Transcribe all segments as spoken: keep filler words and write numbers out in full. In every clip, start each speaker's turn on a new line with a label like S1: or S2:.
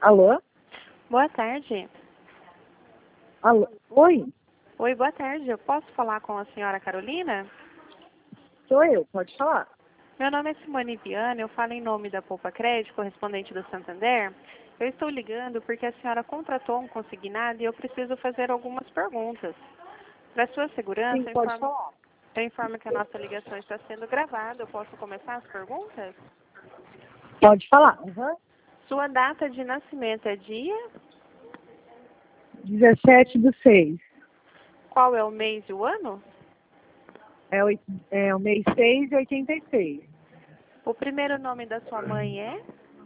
S1: Alô?
S2: Boa tarde.
S1: Alô? Oi?
S2: Oi, boa tarde. Eu posso falar com a senhora Carolina?
S1: Sou eu, pode falar.
S2: Meu nome é Simone Viana, eu falo em nome da Poupa Crédito, correspondente do Santander. Eu estou ligando porque a senhora contratou um consignado e eu preciso fazer algumas perguntas. Para sua segurança,
S1: Sim,
S2: eu
S1: pode
S2: informo,
S1: falar.
S2: eu informo que a nossa ligação está sendo gravada. Eu posso começar as perguntas?
S1: Pode falar. Uhum.
S2: Sua data de nascimento é dia?
S1: dezessete do seis.
S2: Qual é o mês e o ano?
S1: É o, é o mês seis de oitenta e seis.
S2: O primeiro nome da sua mãe é?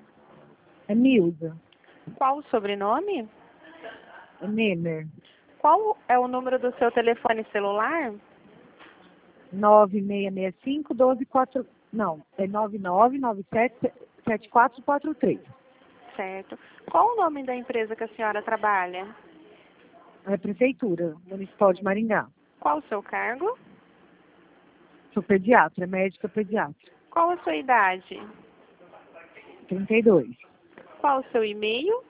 S1: É Nilza.
S2: Qual o sobrenome?
S1: É Nemer.
S2: Qual é o número do seu telefone celular?
S1: nove seis seis cinco, um dois quatro. Não, é nove nove nove sete sete quatro quatro três.
S2: Certo. Qual o nome da empresa que a senhora trabalha?
S1: É Prefeitura Municipal de Maringá.
S2: Qual o seu cargo?
S1: Sou pediatra, médica pediatra.
S2: Qual a sua idade?
S1: trinta e dois.
S2: Qual o seu e-mail?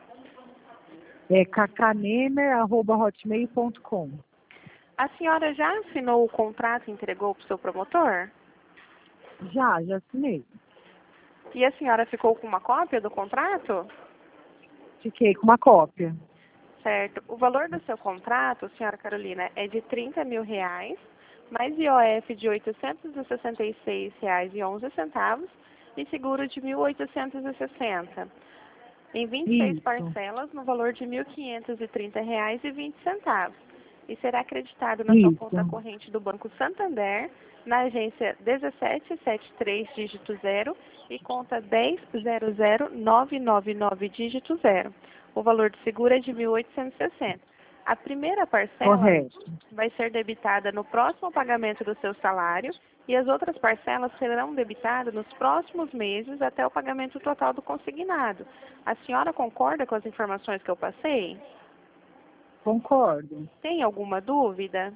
S1: É kknemer arroba hotmail ponto com.
S2: A senhora já assinou o contrato e entregou para o seu promotor?
S1: Já, já assinei.
S2: E a senhora ficou com uma cópia do contrato?
S1: Fiquei com uma cópia.
S2: Certo. O valor do seu contrato, senhora Carolina, é de trinta mil reais, mais I O F de oitocentos e sessenta e seis reais e onze centavos e seguro de mil oitocentos e sessenta. Em vinte e seis
S1: Isso.
S2: parcelas, no valor de mil quinhentos e trinta reais e vinte centavos. E será acreditado na sua
S1: Isso.
S2: conta corrente do Banco Santander, na agência dezessete setenta e três, dígito zero, e conta dez zero zero nove nove nove, dígito zero. O valor de seguro é de mil oitocentos e sessenta. A primeira parcela
S1: Correto.
S2: vai ser debitada no próximo pagamento do seu salário e as outras parcelas serão debitadas nos próximos meses até o pagamento total do consignado. A senhora concorda com as informações que eu passei?
S1: Concordo.
S2: Tem alguma dúvida?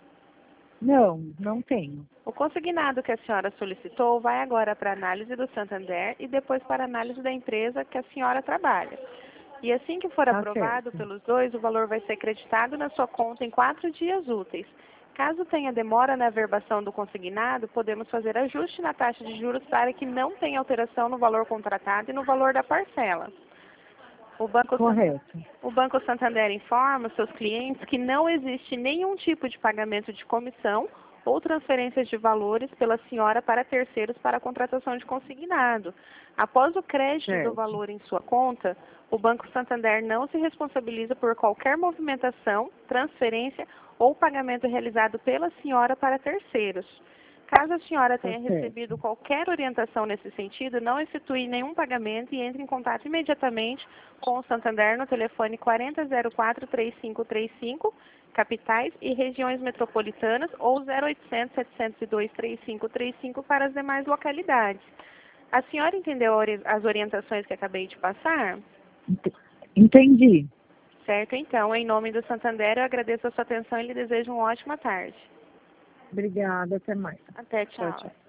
S1: Não, não tenho.
S2: O consignado que a senhora solicitou vai agora para análise do Santander e depois para análise da empresa que a senhora trabalha. E assim que for
S1: Tá
S2: aprovado
S1: certo.
S2: pelos dois, o valor vai ser creditado na sua conta em quatro dias úteis. Caso tenha demora na averbação do consignado, podemos fazer ajuste na taxa de juros para que não tenha alteração no valor contratado e no valor da parcela. O Banco,
S1: Correto.
S2: o Banco Santander informa seus clientes que não existe nenhum tipo de pagamento de comissão ou transferências de valores pela senhora para terceiros para a contratação de consignado. Após o crédito do
S1: Certo.
S2: valor em sua conta, o Banco Santander não se responsabiliza por qualquer movimentação, transferência ou pagamento realizado pela senhora para terceiros. Caso a senhora
S1: Tá
S2: tenha
S1: certo.
S2: recebido qualquer orientação nesse sentido, não efetue nenhum pagamento e entre em contato imediatamente com o Santander no telefone quatro zero zero quatro, três cinco três cinco, capitais e regiões metropolitanas, ou zero oitocentos, setecentos e dois, trinta e cinco trinta e cinco para as demais localidades. A senhora entendeu as orientações que acabei de passar?
S1: Ent- Entendi.
S2: Certo, então, em nome do Santander, eu agradeço a sua atenção e lhe desejo uma ótima tarde.
S1: Obrigada, até mais.
S2: Até,
S1: Tchau,
S2: tchau.
S1: tchau.